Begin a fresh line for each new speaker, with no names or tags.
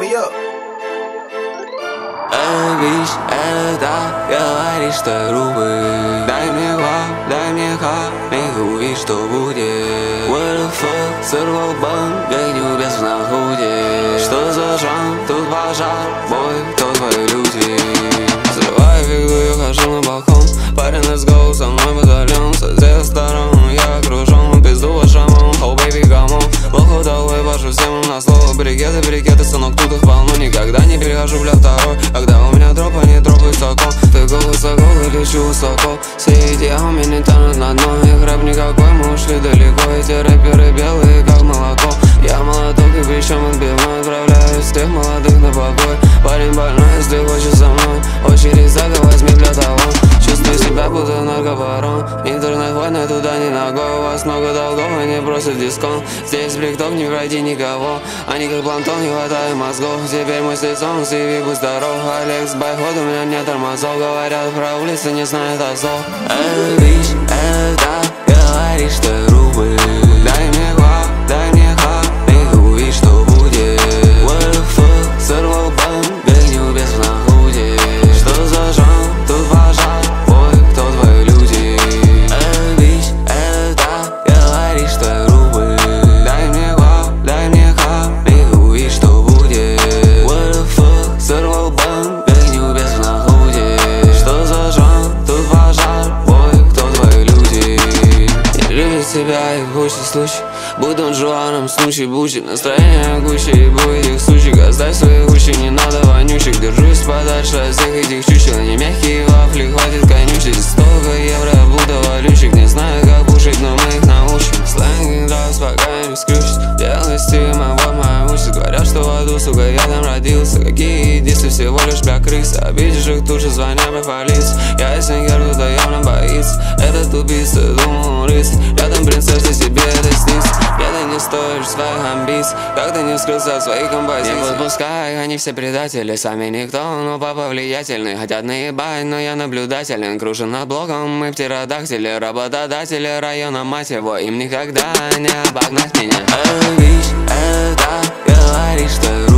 me up.
Бич, это так, говоришь, что грубый. Дай мне хап, не увидишь, что будет. What the fuck, сорвал банк, как небес в находе. Что за жанр, тут пожар, бой, кто твои люди? Срываю фигу и хожу на балкон. Парень, let's go, со мной батальон. Со всех сторон я окружен, пизду шамон. Oh baby, come on. Лоху долой, башу всем на слово. Брикеты, сынок, тут их полно. Никогда не перехожу, бля, второй. Когда у меня дроп, они дропают сокол. Ты гол высоко, и лечу высоко. Все эти не тянут на дно. Их рэп никакой, мы ушли далеко. Эти рэперы белые, как молоко. Я молоток и причем отбивной. Отправляю всех молодых на покой. Парень больной, если хочешь со мной. Очередь зага, возьми, бля, талон. Чувствую себя, будто наркобарон. Интернет войны, туда не ногой. У вас много долгов, они просят дисконт. Здесь брикток, не пройди никого. Они как планктон, не хватает мозгов. Теперь мой с лицом, CV, будь здоров. Алекс, байход, у меня нет тормозов. Говорят про улицы, не знают азов. Бич, это говоришь, что грубый. Дай мне хап, и увидишь, что будет. What the fuck, сорвал банк, как небес в находе. Что за жанр, тут пожар, бой, кто твои люди? Бич, это говоришь, что грубый. Дай мне хап, и увидишь, что будет. What the fuck, сорвал банк, как небес в находе. Что за жанр, тут пожар, бой, кто твои люди? Не любит себя и в куче случаев. Будь Дон Жуаном, Снучи, Бучи. Настроение гуще и будет их сучек. Оставь свои уши, не надо вонючек. Держусь подальше от всех этих чучел. Не мягкие вафли, хватит конючить. Столько евро, будто валютчик. Не знаю, как пушить, но мы их научим. Сленг драйв, пока не скрючит. Делай стима, вот моя мучит. Говорят, что в аду, сука, я там родился. Какие дисы, всего лишь бля крысы. Обидишь их тут же, звоня про полицию. Я из Сенгер, кто-то явно боится. Этот убийца, думал он рыцарь. Рядом принцесса, тебе это снится. Где-то не стоишь своих амбиций. Как ты не скрылся от своих композиций. Не подпускай, они все предатели. Сами никто, но папа влиятельный. Хотят наебать, но я наблюдателен. Кружен над блоком, мы птеродактили. Работодатели района, мать его. Им никогда не обогнать меня. Бич, это говоришь, что